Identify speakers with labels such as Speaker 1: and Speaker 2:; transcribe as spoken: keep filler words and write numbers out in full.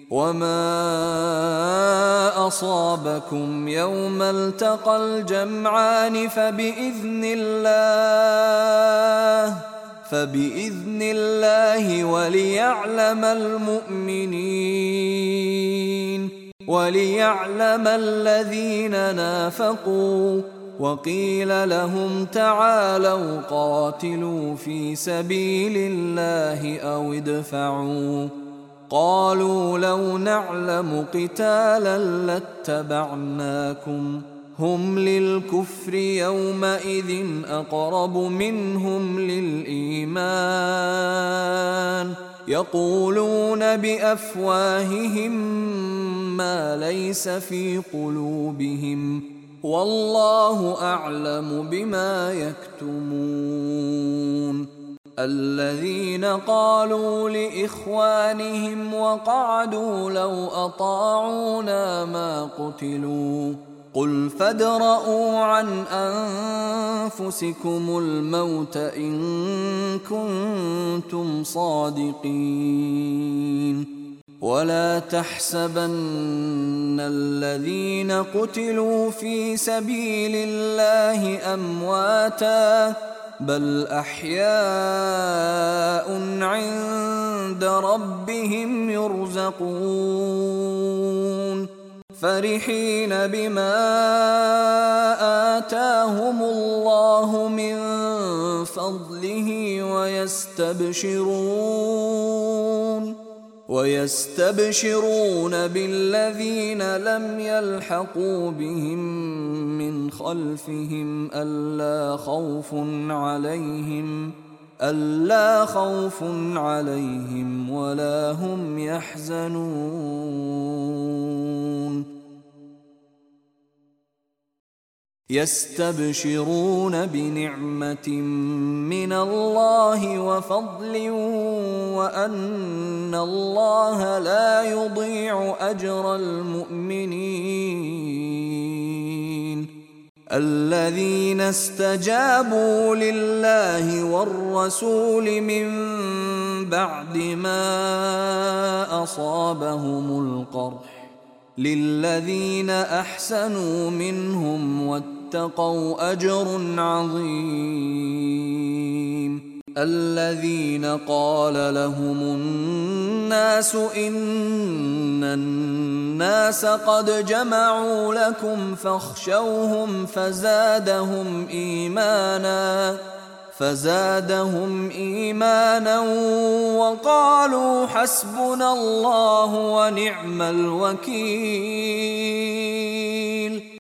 Speaker 1: وما أصابكم يوم التقى الجمعان فبإذن الله فبإذن الله وليعلم المؤمنين وليعلم الذين نافقوا. وقيل لهم تعالوا قاتلوا في سبيل الله أو ادفعوا. قالوا لو نعلم قتالا لاتبعناكم هم للكفر يومئذ أقرب منهم للإيمان يقولون بأفواههم ما ليس في قلوبهم والله أعلم بما يكتمون. الذين قالوا لإخوانهم وقعدوا لو أطاعونا ما قتلوا قل فادرءوا عن أنفسكم الموت إن كنتم صادقين. ولا تحسبن الذين قتلوا في سبيل الله أمواتا بل أحياء عند ربهم يرزقون فرحين بما آتاهم الله من فضله ويستبشرون ويستبشرون بالذين لم يلحقوا بهم من خلفهم ألا خوف عليهم ألا خوف عليهم ولا هم يحزنون. يستبشرون بنعمة من الله وفضل وأن الله لا يضيع أجر المؤمنين. الذين استجابوا لله والرسول من بعد ما أصابهم القرح للذين أحسنوا منهم واتقوا أجر عظيم. الذين قال لهم الناس إن الناس قد جمعوا لكم فاخشوهم فزادهم إيمانا فزادهم إيمانا وقالوا حسبنا الله ونعم الوكيل.